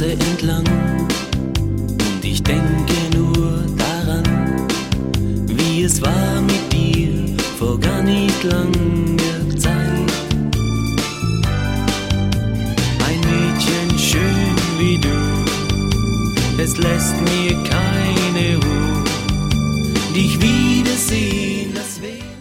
Straße entlang und ich denke nur daran, wie es war mit dir vor gar nicht langer Zeit. Ein Mädchen schön wie du, es lässt mir keine Ruhe, dich wiedersehen, das wäre